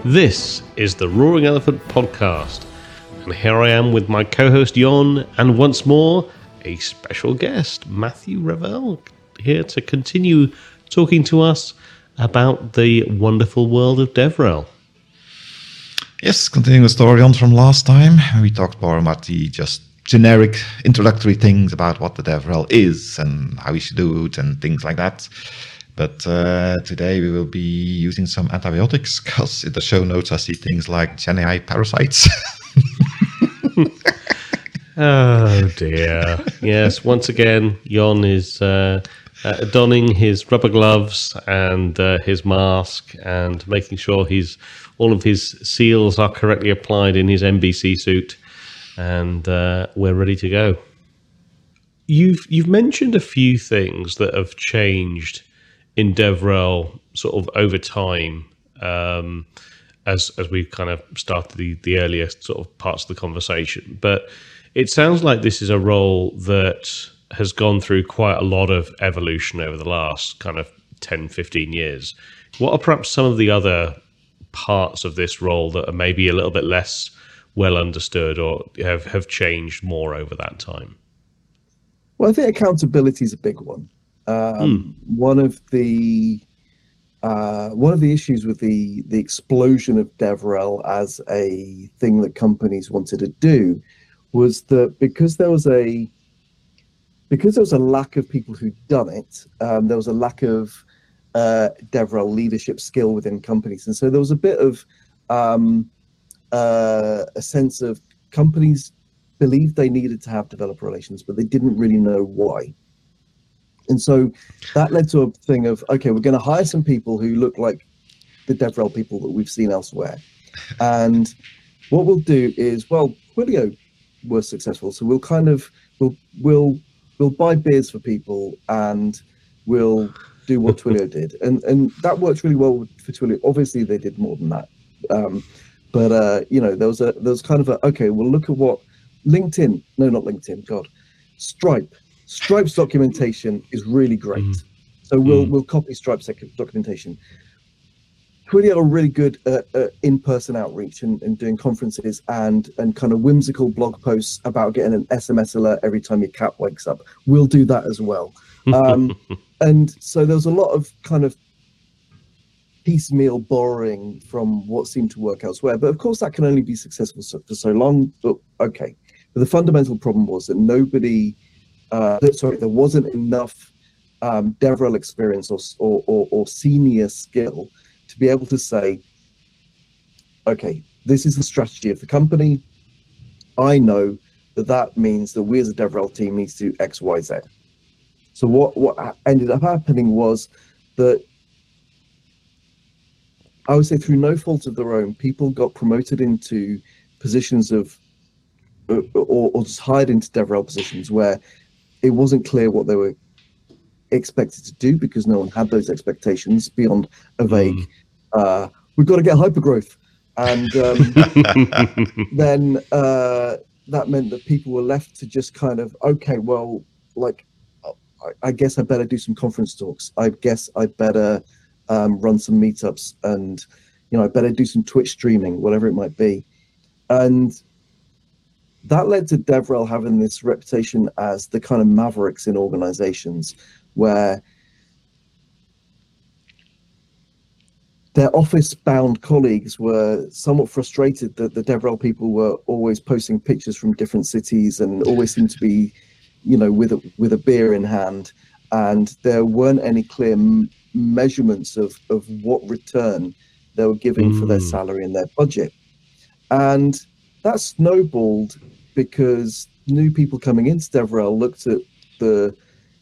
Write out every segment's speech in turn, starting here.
This is the Roaring Elephant Podcast, and here I am with my co-host Jon, and once more, a special guest, Matthew Revell, here to continue talking to us about the wonderful world of DevRel. Yes, continuing the story on from last time, we talked more about the just generic introductory things about what the DevRel is and how we should do it and things like that. But today we will be using some antibiotics because in the show notes I see things like GenAI parasites. Oh dear. Yes, once again, Jon is donning his rubber gloves and his mask and making sure all of his seals are correctly applied in his MBC suit, and we're ready to go. You've mentioned a few things that have changed in DevRel sort of over time, as we've kind of started the earlier sort of parts of the conversation. But it sounds like this is a role that has gone through quite a lot of evolution over the last kind of 10, 15 years. What are perhaps some of the other parts of this role that are maybe a little bit less well understood or have changed more over that time? Well, I think accountability is a big one. One of the issues with the explosion of DevRel as a thing that companies wanted to do was that because there was a lack of people who'd done it, there was a lack of DevRel leadership skill within companies, and so there was a bit of a sense of companies believed they needed to have developer relations, but they didn't really know why. And so that led to a thing of, okay, we're going to hire some people who look like the DevRel people that we've seen elsewhere. And what we'll do is, well, Twilio was successful, so we'll kind of, we'll buy beers for people and we'll do what Twilio did. And that worked really well for Twilio. Obviously, they did more than that. But there was kind of a, okay, we'll look at what Stripe's documentation is really great. So we'll copy Stripe's documentation. Twilio are really good at in-person outreach and doing conferences and kind of whimsical blog posts about getting an SMS alert every time your cat wakes up. We'll do that as well. And so there was a lot of kind of piecemeal borrowing from what seemed to work elsewhere. But of course, that can only be successful for so long. But okay. But the fundamental problem was that there wasn't enough DevRel experience or senior skill to be able to say, okay, this is the strategy of the company. I know that means that we as a DevRel team needs to do X, Y, Z. So what ended up happening was that I would say through no fault of their own, people got promoted into positions of or just hired into DevRel positions where it wasn't clear what they were expected to do because no one had those expectations beyond a vague, we've got to get hypergrowth. And then that meant that people were left to just kind of, okay, well, like, I guess I better do some conference talks. I guess I better run some meetups and, I better do some Twitch streaming, whatever it might be. And that led to DevRel having this reputation as the kind of mavericks in organizations where their office-bound colleagues were somewhat frustrated that the DevRel people were always posting pictures from different cities and always seemed to be, with a beer in hand. And there weren't any clear measurements of what return they were giving for their salary and their budget. And that snowballed because new people coming into DevRel looked at the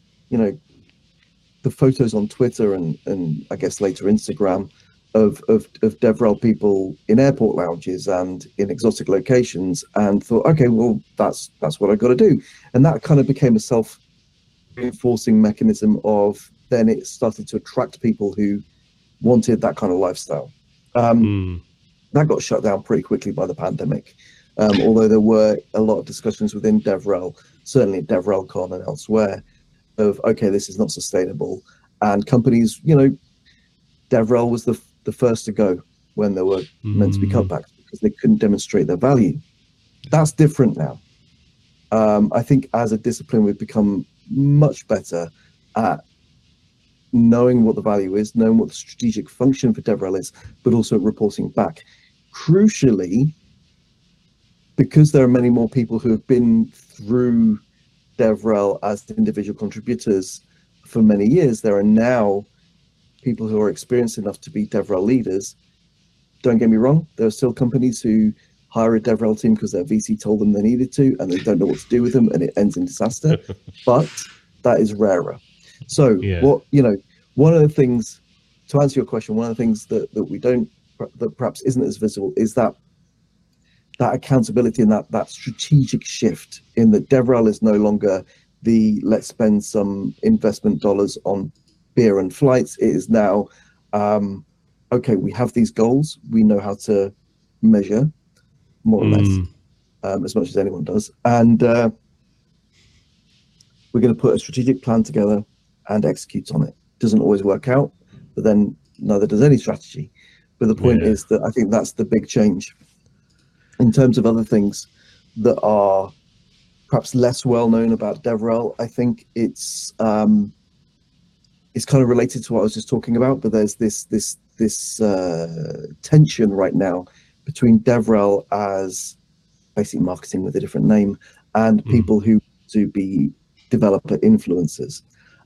photos on Twitter and I guess later Instagram of DevRel people in airport lounges and in exotic locations and thought, okay, well, that's what I got to do. And that kind of became a self-reinforcing mechanism of then it started to attract people who wanted that kind of lifestyle. That got shut down pretty quickly by the pandemic. Although there were a lot of discussions within DevRel, certainly at DevRelCon and elsewhere, of, okay, this is not sustainable. And companies, DevRel was the first to go. when there were meant to be cutbacks because they couldn't demonstrate their value. That's different now. I think as a discipline, we've become much better at knowing what the value is, knowing what the strategic function for DevRel is, but also reporting back. Crucially, because there are many more people who have been through DevRel as individual contributors for many years, there are now people who are experienced enough to be DevRel leaders. Don't get me wrong, there are still companies who hire a DevRel team because their VC told them they needed to, and they don't know what to do with them, and it ends in disaster. But that is rarer. So one of the things, to answer your question, one of the things that we don't, that perhaps isn't as visible, is that accountability and that strategic shift in that DevRel is no longer the let's spend some investment dollars on beer and flights. It is now, okay, we have these goals, we know how to measure, more or less, as much as anyone does. And we're going to put a strategic plan together and execute on it. Doesn't always work out, but then neither does any strategy. But the point is that I think that's the big change. In terms of other things that are perhaps less well known about DevRel, I think it's kind of related to what I was just talking about, but there's this tension right now between DevRel as basically marketing with a different name and people who to be developer influencers.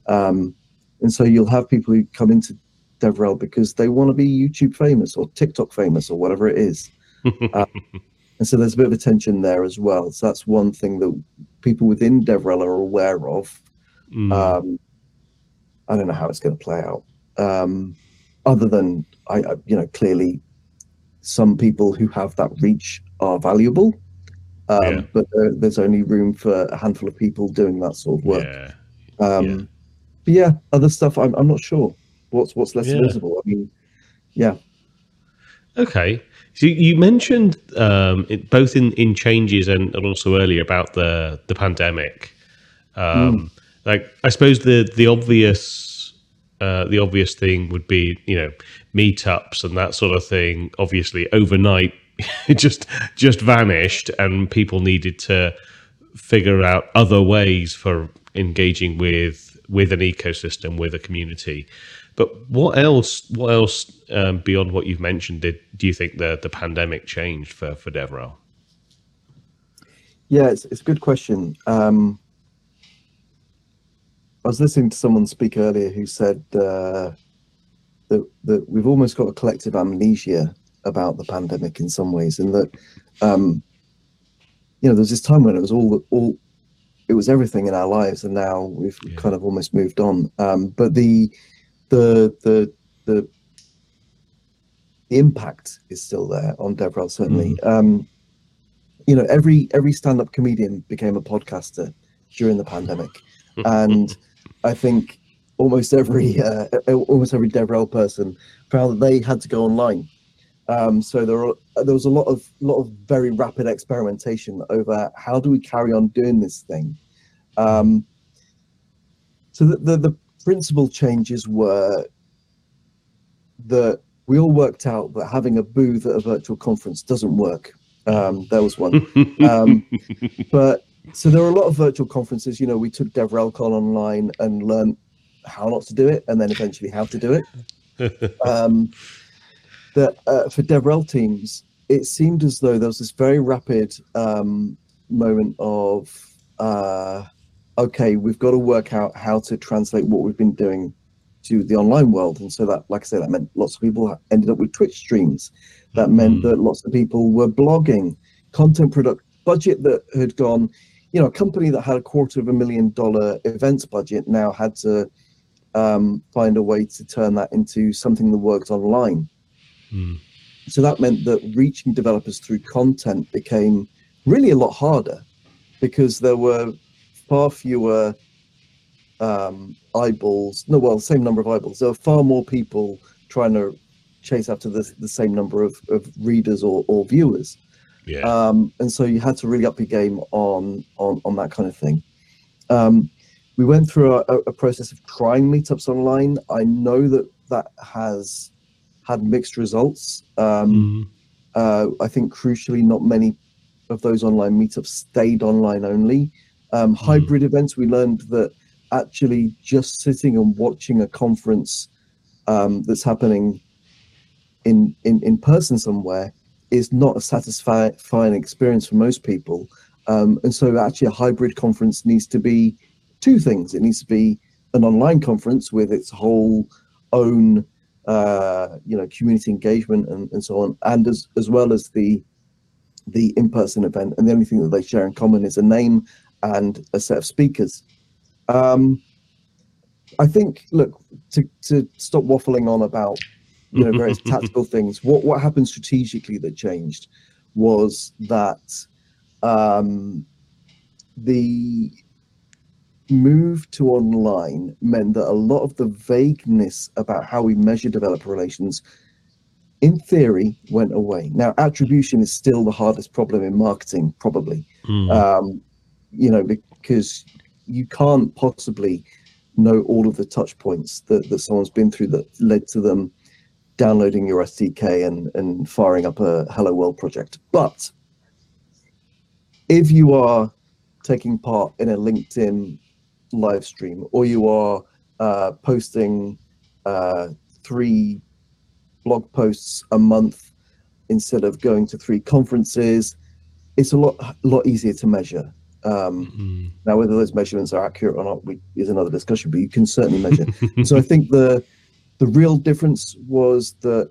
And so you'll have people who come into DevRel because they want to be YouTube famous or TikTok famous or whatever it is. And so there's a bit of a tension there as well. So that's one thing that people within DevRel are aware of. I don't know how it's going to play out. Other than, clearly some people who have that reach are valuable, but there's only room for a handful of people doing that sort of work. But other stuff, I'm not sure what's less visible. I mean, Okay. So you mentioned both in changes and also earlier about the pandemic. Like I suppose the obvious thing would be meetups and that sort of thing. Obviously, overnight, it just vanished, and people needed to figure out other ways for engaging with an ecosystem, with a community. But what else beyond what you've mentioned do you think the pandemic changed for DevRel? Yeah, it's a good question. I was listening to someone speak earlier who said that we've almost got a collective amnesia about the pandemic in some ways, and that there was this time when it was all it was everything in our lives, and now we've kind of almost moved on. But the impact is still there on DevRel, certainly. Every stand-up comedian became a podcaster during the pandemic, and I think almost every DevRel person found that they had to go online. So there was a lot of very rapid experimentation over how do we carry on doing this thing. So the principal changes were that we all worked out that having a booth at a virtual conference doesn't work. There was one. But so there were a lot of virtual conferences. We took DevRelCon online and learned how not to do it, and then eventually how to do it. For DevRel teams, it seemed as though there was this very rapid moment of, okay, we've got to work out how to translate what we've been doing to the online world. And so that, like I say, that meant lots of people ended up with Twitch streams. That meant that lots of people were blogging, content product budget that had gone, a company that had a $250,000 events budget now had to find a way to turn that into something that worked online. So that meant that reaching developers through content became really a lot harder because there were far fewer eyeballs. Same number of eyeballs. There were far more people trying to chase after the same number of readers or viewers. And so you had to really up your game on that kind of thing. We went through a process of trying meetups online. I know that has had mixed results. Mm. I think crucially, not many of those online meetups stayed online only. Hybrid events, we learned that actually just sitting and watching a conference that's happening in person somewhere is not a satisfying experience for most people. And so actually a hybrid conference needs to be two things. It needs to be an online conference with its whole own community engagement and so on, and as well as the in-person event. And the only thing that they share in common is a name and a set of speakers. I think, look, to stop waffling on about various tactical things, what happened strategically that changed was that the move to online meant that a lot of the vagueness about how we measure developer relations, in theory, went away. Now, attribution is still the hardest problem in marketing, probably, because you can't possibly know all of the touch points that someone's been through that led to them downloading your SDK and firing up a Hello World project. But if you are taking part in a LinkedIn live stream, or you are posting 3 blog posts a month instead of going to 3 conferences, it's a lot easier to measure. Now, whether those measurements are accurate or not is another discussion, but you can certainly measure. So I think the real difference was that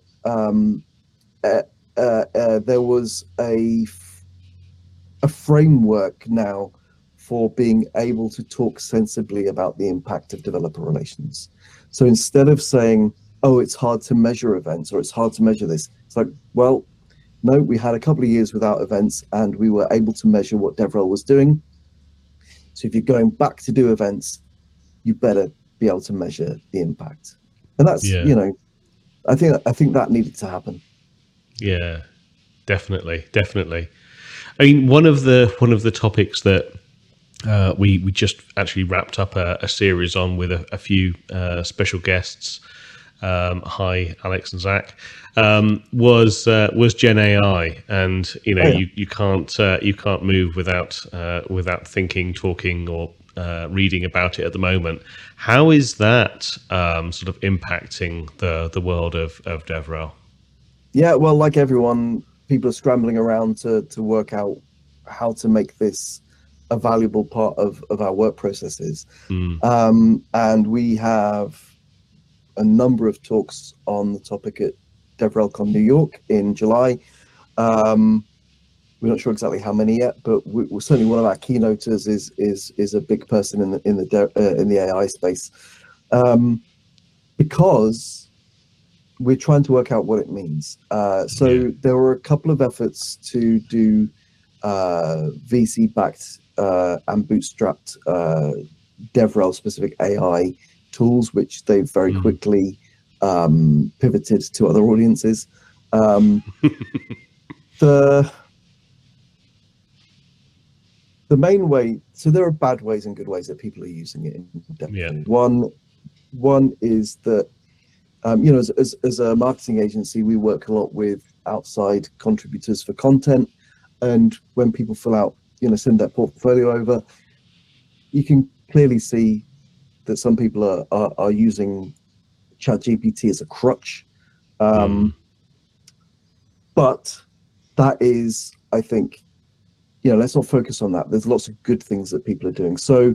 there was a framework now for being able to talk sensibly about the impact of developer relations. So instead of saying, oh, it's hard to measure events, or it's hard to measure this, it's like, well, no, we had a couple of years without events and we were able to measure what DevRel was doing. So if you're going back to do events, you better be able to measure the impact. And that's, I think that needed to happen. Yeah, definitely. I mean, one of the topics that we just actually wrapped up a series on with a few special guests. Hi, Alex and Zach. Was Gen AI, and you can't move without thinking, talking, or reading about it at the moment. How is that sort of impacting the world of DevRel? Yeah, well, like everyone, people are scrambling around to work out how to make this a valuable part of our work processes. And we have a number of talks on the topic at DevRelCon New York in July. We're not sure exactly how many yet, but we're certainly one of our keynoters is a big person in the AI space, because we're trying to work out what it means. There were a couple of efforts to do VC-backed and bootstrapped DevRel specific AI tools, which they very quickly pivoted to other audiences. The main way, so there are bad ways and good ways that people are using it in DevRel. One is that as a marketing agency, we work a lot with outside contributors for content, and when people fill out, send their portfolio over, you can clearly see that some people are using ChatGPT as a crutch. But that is, I think, let's not focus on that. There's lots of good things that people are doing. So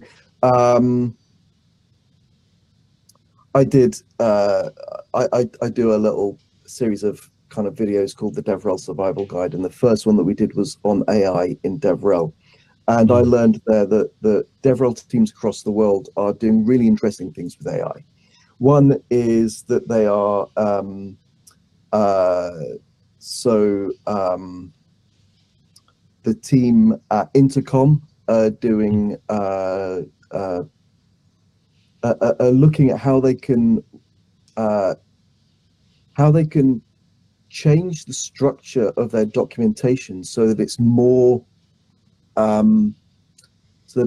I did I do a little series of kind of videos called the DevRel Survival Guide, and the first one that we did was on AI in DevRel. And I learned there that the DevRel teams across the world are doing really interesting things with AI. One is that they are the team at Intercom are doing looking at how they can change the structure of their documentation so that it's more so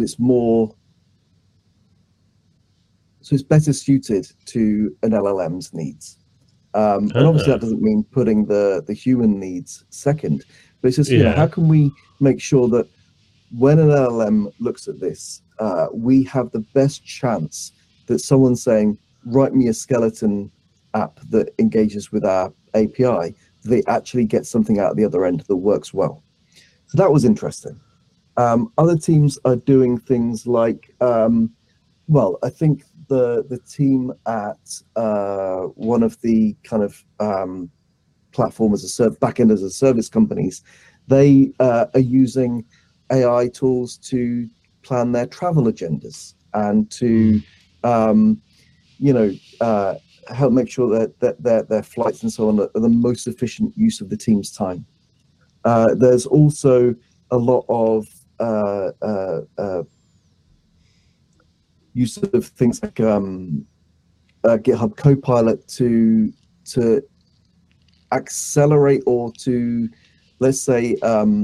it's better suited to an LLM's needs. And obviously that doesn't mean putting the human needs second, but it's just, how can we make sure that when an LLM looks at this, we have the best chance that someone saying, write me a skeleton app that engages with our API, they actually get something out of the other end that works well. So that was interesting. Other teams are doing things like, I think the team at one of the kind of platform as a backend as a service companies, they are using AI tools to plan their travel agendas and to help make sure that their flights and so on are the most efficient use of the team's time. There's also a lot of use of things like GitHub Copilot to accelerate or to, let's say,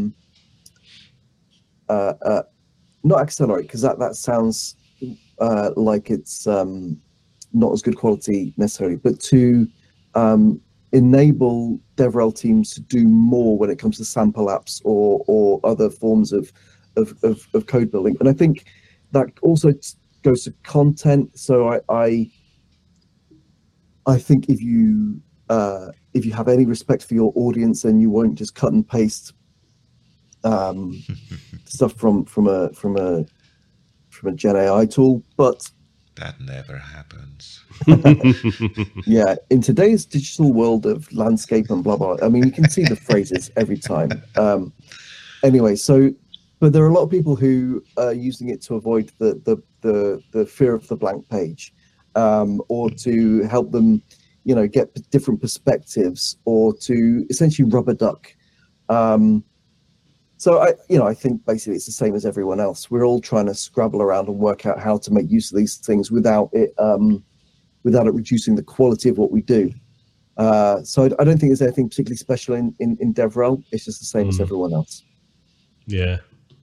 not accelerate, because that sounds like it's not as good quality necessarily, but to enable DevRel teams to do more when it comes to sample apps or other forms of code building. And I think that also goes to content. So I think if you have any respect for your audience, then you won't just cut and paste stuff from a Gen AI tool, but that never happens. Yeah, in today's digital world of landscape and blah blah, I mean, you can see the phrases every time. Anyway, but there are a lot of people who are using it to avoid the fear of the blank page, or to help them, get different perspectives, or to essentially rubber duck. So I think basically it's the same as everyone else. We're all trying to scrabble around and work out how to make use of these things without it reducing the quality of what we do. So I don't think there's anything particularly special in DevRel. It's just the same as everyone else. Yeah.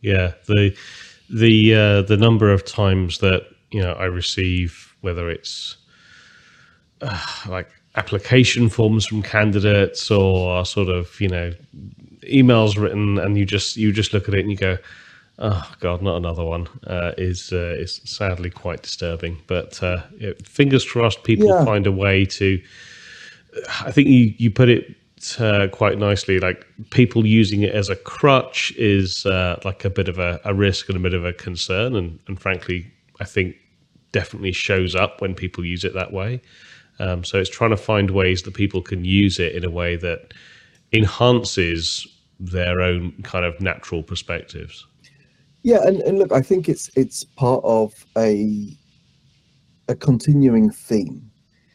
The number of times that I receive, whether it's like application forms from candidates or sort of emails written, and you just look at it and you go, oh God, not another one, is sadly quite disturbing. But fingers crossed people find a way to, I think you put it quite nicely, like people using it as a crutch is like a bit of a risk and a bit of a concern, and frankly I think definitely shows up when people use it that way. So it's trying to find ways that people can use it in a way that enhances their own kind of natural perspectives. Yeah, and look, I think it's part of a continuing theme,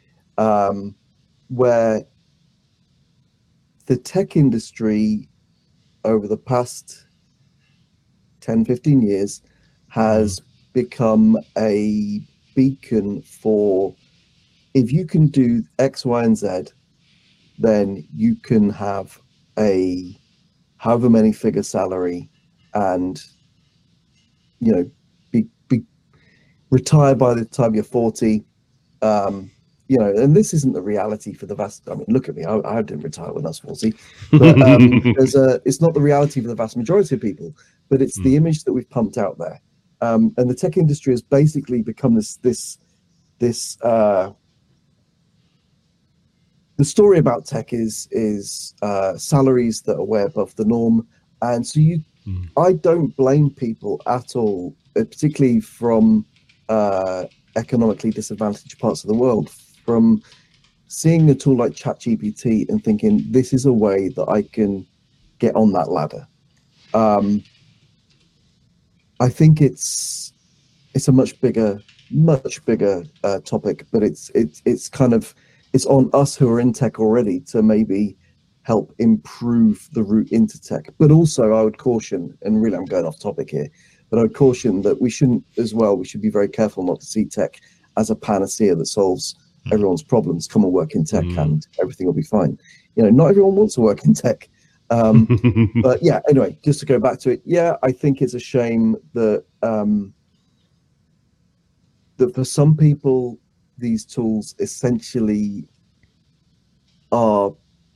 where the tech industry over the past 10, 15 years has become a beacon for, if you can do X, Y, and Z, then you can have a however many figure salary and be retired by the time you're 40. And this isn't the reality for the vast. I mean, look at me. I didn't retire when I was 40, but it's not the reality for the vast majority of people. But it's the image that we've pumped out there, and the tech industry has basically become this. The story about tech is salaries that are way above the norm, and so I don't blame people at all, particularly from economically disadvantaged parts of the world, from seeing a tool like ChatGPT and thinking this is a way that I can get on that ladder. I think it's a much bigger topic, but it's kind of, it's on us who are in tech already to maybe help improve the route into tech. But also I would caution, and really I'm going off topic here, but I would caution that we should be very careful not to see tech as a panacea that solves everyone's problems. Come and work in tech and everything will be fine. Not everyone wants to work in tech. But yeah, anyway, just to go back to it, I think it's a shame that that for some people, these tools essentially are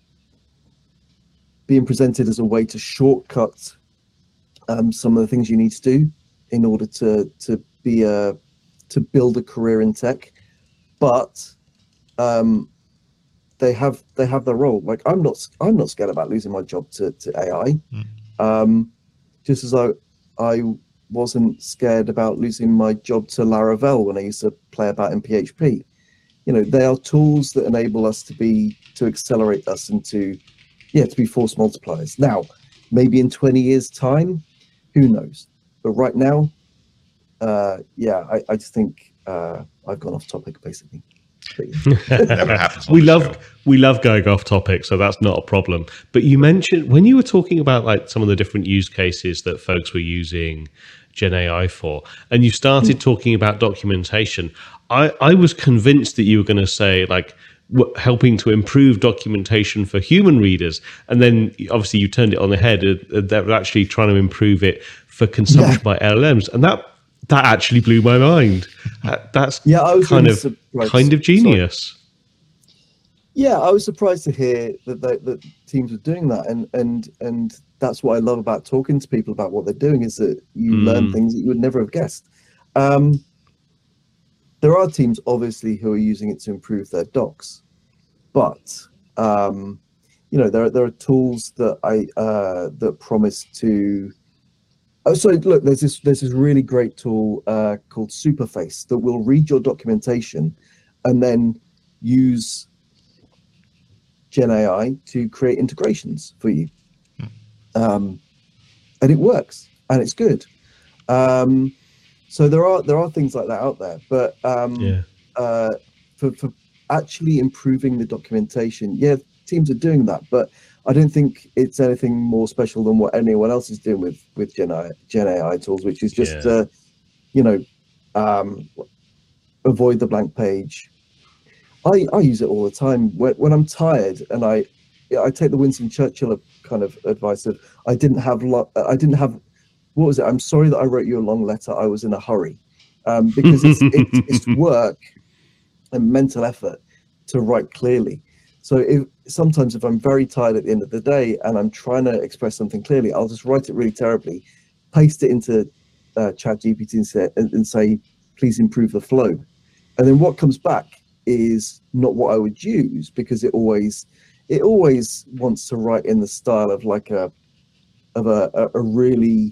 being presented as a way to shortcut some of the things you need to do in order to build a career in tech, but they have their role. Like I'm not scared about losing my job to AI, just as I wasn't scared about losing my job to Laravel when I used to play about in PHP. You know, they are tools that enable us to accelerate us and to be force multipliers. Now, maybe in 20 years' time, who knows? But right now, I just think I've gone off topic basically. Never happens on we the love show. we love going off topic, so that's not a problem. But you mentioned when you were talking about like some of the different use cases that folks were using Gen AI for, and you started talking about documentation. I was convinced that you were going to say like helping to improve documentation for human readers, and then obviously you turned it on the head. They're actually trying to improve it for consumption by LLMs, and that actually blew my mind. That's I was kind really of surprised. genius. Yeah, I was surprised to hear that teams are doing that, and that's what I love about talking to people about what they're doing is that you learn things that you would never have guessed. There are teams obviously who are using it to improve their docs, but there are tools that that promise to. Oh, so look, there's this really great tool called Superface that will read your documentation and then use Gen AI to create integrations for you, and it works and it's good. So there are things like that out there, but for actually improving the documentation, teams are doing that, but I don't think it's anything more special than what anyone else is doing with Gen AI tools, which is just avoid the blank page. I use it all the time when I'm tired, and I take the Winston Churchill kind of advice of I didn't have what was it? I'm sorry that I wrote you a long letter. I was in a hurry, because it's work and mental effort to write clearly. So sometimes if I'm very tired at the end of the day and I'm trying to express something clearly, I'll just write it really terribly, paste it into ChatGPT and say, please improve the flow. And then what comes back is not what I would use, because it always wants to write in the style of like a really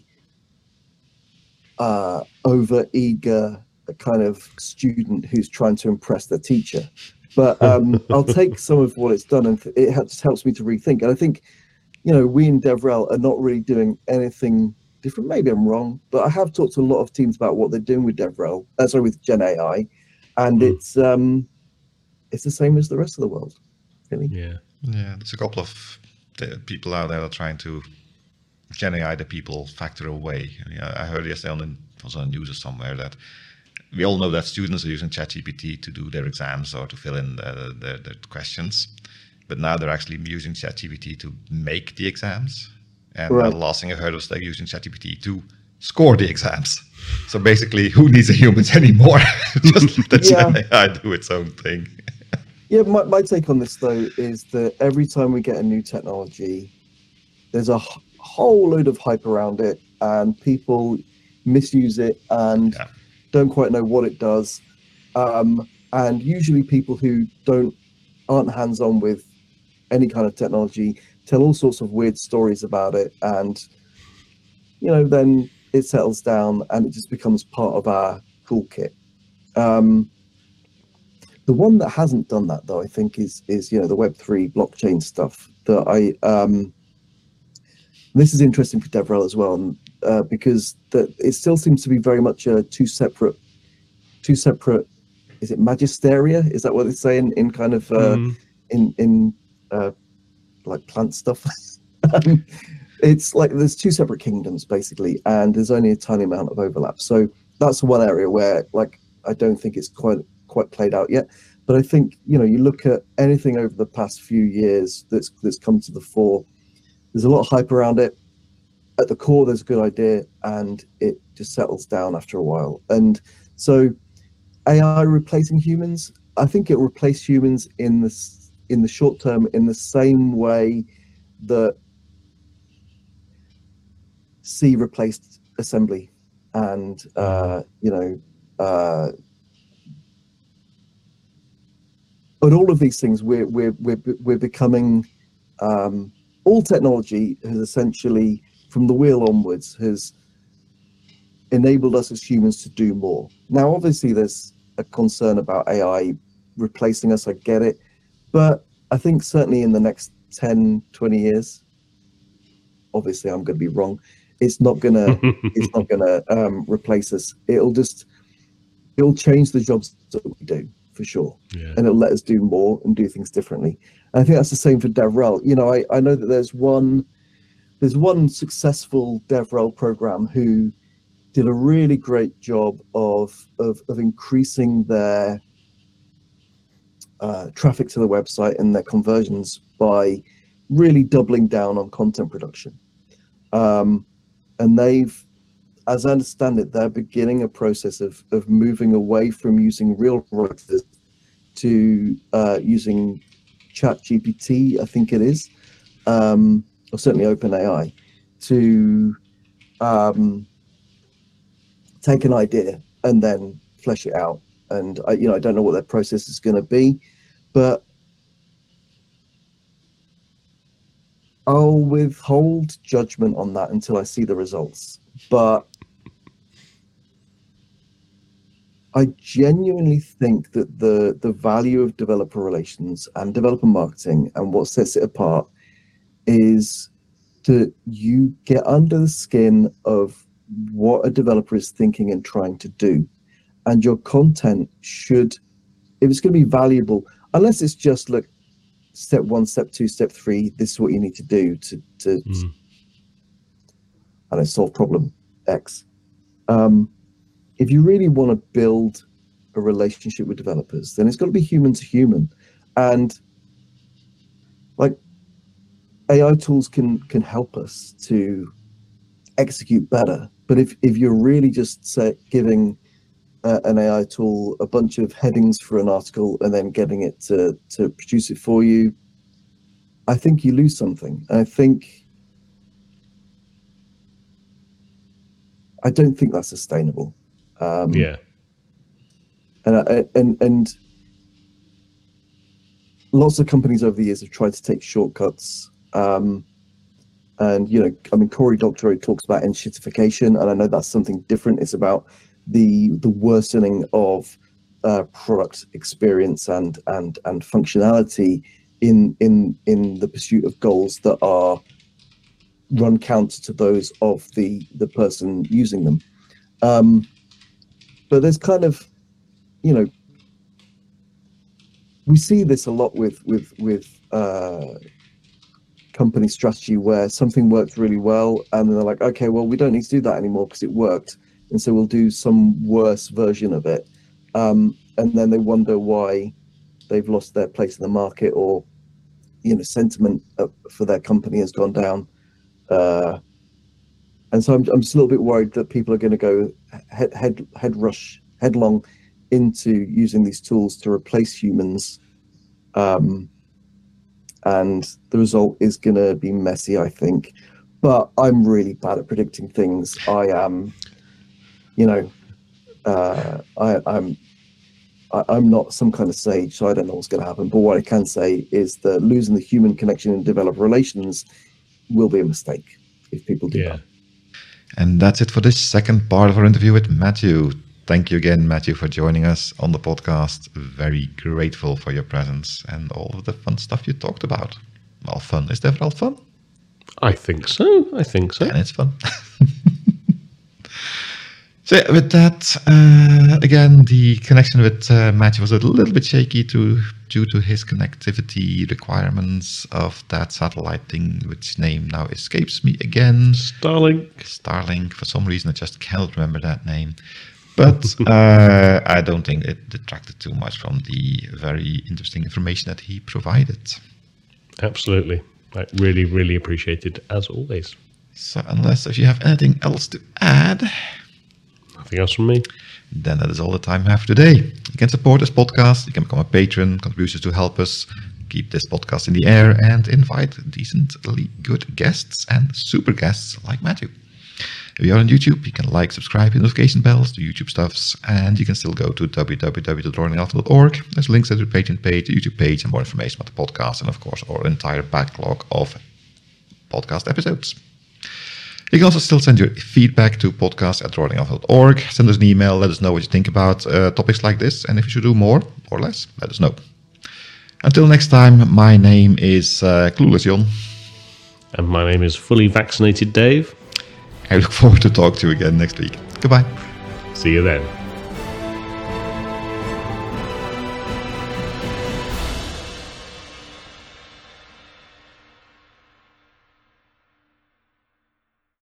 over eager kind of student who's trying to impress their teacher. But I'll take some of what it's done, and it just helps me to rethink. And I think, we in DevRel are not really doing anything different. Maybe I'm wrong, but I have talked to a lot of teams about what they're doing with DevRel. With Gen AI, and it's the same as the rest of the world, really. Yeah. There's a couple of people out there that are trying to Gen AI the people factor away. I heard yesterday was on the news or somewhere that we all know that students are using ChatGPT to do their exams or to fill in their questions, but now they're actually using ChatGPT to make the exams. And the last thing I heard was they're using ChatGPT to score the exams. So basically, who needs a humans anymore? Just let the Gen AI do its own thing. My take on this though is that every time we get a new technology, there's a whole load of hype around it, and people misuse it and don't quite know what it does, and usually people who aren't hands-on with any kind of technology tell all sorts of weird stories about it, and then it settles down and it just becomes part of our toolkit. The one that hasn't done that though, I think, is the Web3 blockchain stuff. This is interesting for DevRel as well, because it still seems to be very much two separate. Is it magisteria? Is that what they say in kind of in like plant stuff? It's like there's two separate kingdoms basically, and there's only a tiny amount of overlap. So that's one area where I don't think it's quite played out yet. But I think you look at anything over the past few years that's come to the fore. There's a lot of hype around it. At the core, there's a good idea, and it just settles down after a while. And so, AI replacing humans, I think it'll replace humans in in the short term in the same way that C replaced assembly, and but all of these things we're becoming. All technology has essentially, from the wheel onwards, has enabled us as humans to do more. Now, obviously, there's a concern about AI replacing us. I get it, but I think certainly in the next 10, 20 years, obviously I'm going to be wrong. It's not gonna replace us. It'll change the jobs that we do for sure, and it'll let us do more and do things differently. And I think that's the same for DevRel. I know that there's one successful DevRel program who did a really great job of increasing their traffic to the website and their conversions by really doubling down on content production. And they've, as I understand it, they're beginning a process of moving away from using real writers to using ChatGPT, I think it is, or certainly OpenAI, to take an idea and then flesh it out. And I don't know what their process is going to be, but I'll withhold judgment on that until I see the results. But I genuinely think that the value of developer relations and developer marketing and what sets it apart is that you get under the skin of what a developer is thinking and trying to do. And your content should, if it's going to be valuable, unless it's just look, step 1, step 2, step 3, this is what you need to do to I don't know, solve problem X. If you really want to build a relationship with developers, then it's got to be human to human. And like AI tools can help us to execute better. But if you're really just giving an AI tool a bunch of headings for an article and then getting it to produce it for you, I think you lose something. I don't think that's sustainable. And lots of companies over the years have tried to take shortcuts. And Cory Doctorow talks about enshittification, and I know that's something different. It's about the worsening of product experience and functionality in the pursuit of goals that are run counter to those of the person using them. But there's kind of, we see this a lot with company strategy where something worked really well and then they're like, okay, well, we don't need to do that anymore because it worked. And so we'll do some worse version of it. And then they wonder why they've lost their place in the market, or, sentiment for their company has gone down. And so I'm just a little bit worried that people are going to go headlong into using these tools to replace humans. And the result is going to be messy, I think. But I'm really bad at predicting things. I am, I'm not some kind of sage, so I don't know what's going to happen. But what I can say is that losing the human connection in developer relations will be a mistake if people do that. And that's it for this second part of our interview with Matthew. Thank you again, Matthew, for joining us on the podcast. Very grateful for your presence and all of the fun stuff you talked about. Well, fun. Is DevRel fun? I think so. And it's fun. So with that, again, the connection with Matthew was a little bit shaky due to his connectivity requirements of that satellite thing, which name now escapes me again. Starlink. For some reason, I just cannot remember that name. But I don't think it detracted too much from the very interesting information that he provided. Absolutely. I really, really appreciate it, as always. So if you have anything else to add... Nothing else from me. Then that is all the time we have for today. You can support this podcast. You can become a patron. Contributions to help us keep this podcast in the air and invite decently good guests and super guests like Matthew. If you're on YouTube, you can like, subscribe, hit notification bells, do YouTube stuffs, and you can still go to www.roaringalpha.org. There's links to the Patreon page, the YouTube page, and more information about the podcast, and of course our entire backlog of podcast episodes. You can also still send your feedback to podcast@roaringalpha.org. Send us an email, let us know what you think about topics like this, and if you should do more or less, let us know. Until next time, my name is Clueless Jon. And my name is Fully Vaccinated Dave. I look forward to talk to you again next week. Goodbye. See you then.